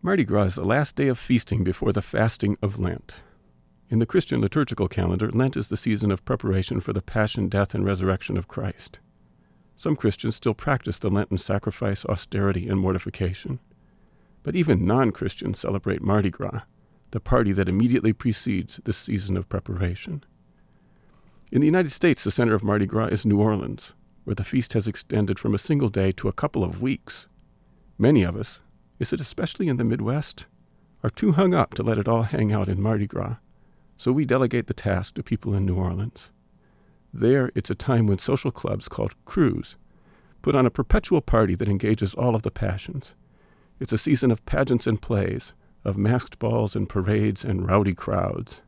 Mardi Gras is the last day of feasting before the fasting of Lent. In the Christian liturgical calendar, Lent is the season of preparation for the passion, death, and resurrection of Christ. Some Christians still practice the Lenten sacrifice, austerity, and mortification. But even non-Christians celebrate Mardi Gras, the party that immediately precedes this season of preparation. In the United States, the center of Mardi Gras is New Orleans, where the feast has extended from a single day to a couple of weeks. Many of us, is it especially in the Midwest, are too hung up to let it all hang out in Mardi Gras, so we delegate the task to people in New Orleans. There, it's a time when social clubs called crews put on a perpetual party that engages all of the passions. It's a season of pageants and plays, of masked balls and parades and rowdy crowds.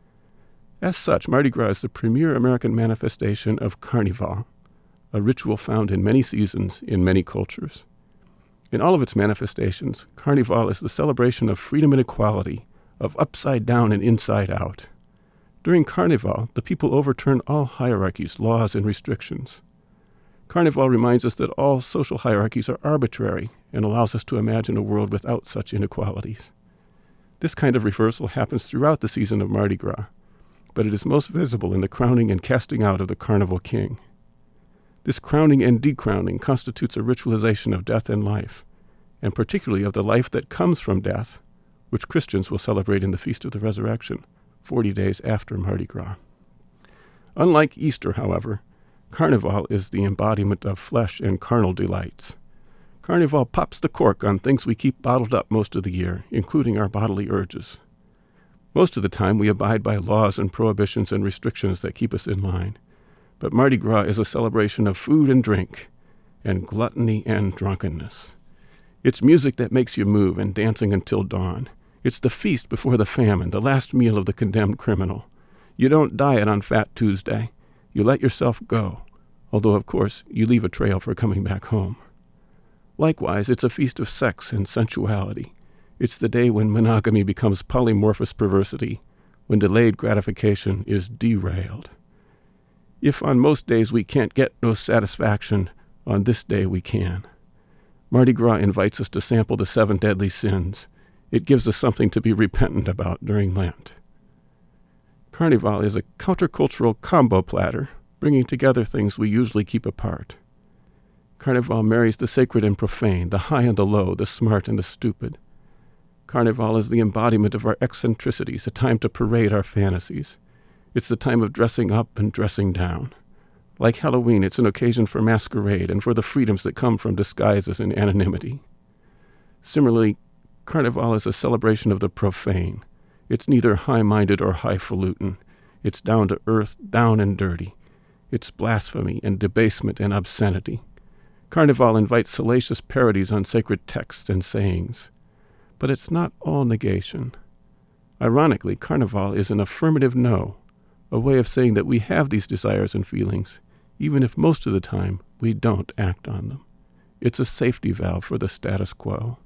As such, Mardi Gras is the premier American manifestation of Carnival, a ritual found in many seasons in many cultures. In all of its manifestations, Carnival is the celebration of freedom and equality, of upside down and inside out. During Carnival, the people overturn all hierarchies, laws, and restrictions. Carnival reminds us that all social hierarchies are arbitrary and allows us to imagine a world without such inequalities. This kind of reversal happens throughout the season of Mardi Gras, but it is most visible in the crowning and casting out of the Carnival King. This crowning and decrowning constitutes a ritualization of death and life, and particularly of the life that comes from death, which Christians will celebrate in the Feast of the Resurrection, 40 days after Mardi Gras. Unlike Easter, however, Carnival is the embodiment of flesh and carnal delights. Carnival pops the cork on things we keep bottled up most of the year, including our bodily urges. Most of the time we abide by laws and prohibitions and restrictions that keep us in line. But Mardi Gras is a celebration of food and drink, and gluttony and drunkenness. It's music that makes you move and dancing until dawn. It's the feast before the famine, the last meal of the condemned criminal. You don't diet on Fat Tuesday. You let yourself go, although, of course, you leave a trail for coming back home. Likewise, it's a feast of sex and sensuality. It's the day when monogamy becomes polymorphous perversity, when delayed gratification is derailed. If on most days we can't get no satisfaction, on this day we can. Mardi Gras invites us to sample the 7 deadly sins. It gives us something to be repentant about during Lent. Carnival is a countercultural combo platter, bringing together things we usually keep apart. Carnival marries the sacred and profane, the high and the low, the smart and the stupid. Carnival is the embodiment of our eccentricities, a time to parade our fantasies. It's the time of dressing up and dressing down. Like Halloween, it's an occasion for masquerade and for the freedoms that come from disguises and anonymity. Similarly, Carnival is a celebration of the profane. It's neither high-minded or highfalutin. It's down to earth, down and dirty. It's blasphemy and debasement and obscenity. Carnival invites salacious parodies on sacred texts and sayings. But it's not all negation. Ironically, Carnival is an affirmative no, a way of saying that we have these desires and feelings, even if most of the time we don't act on them. It's a safety valve for the status quo.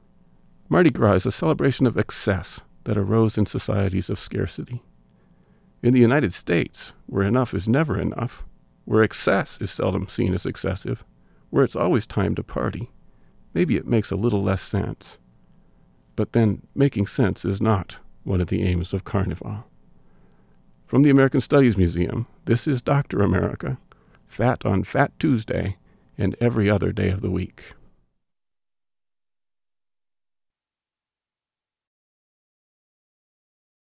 Mardi Gras is a celebration of excess that arose in societies of scarcity. In the United States, where enough is never enough, where excess is seldom seen as excessive, where it's always time to party, maybe it makes a little less sense. But then making sense is not one of the aims of Carnival. From the American Studies Museum, this is Dr. America, Fat on Fat Tuesday and every other day of the week.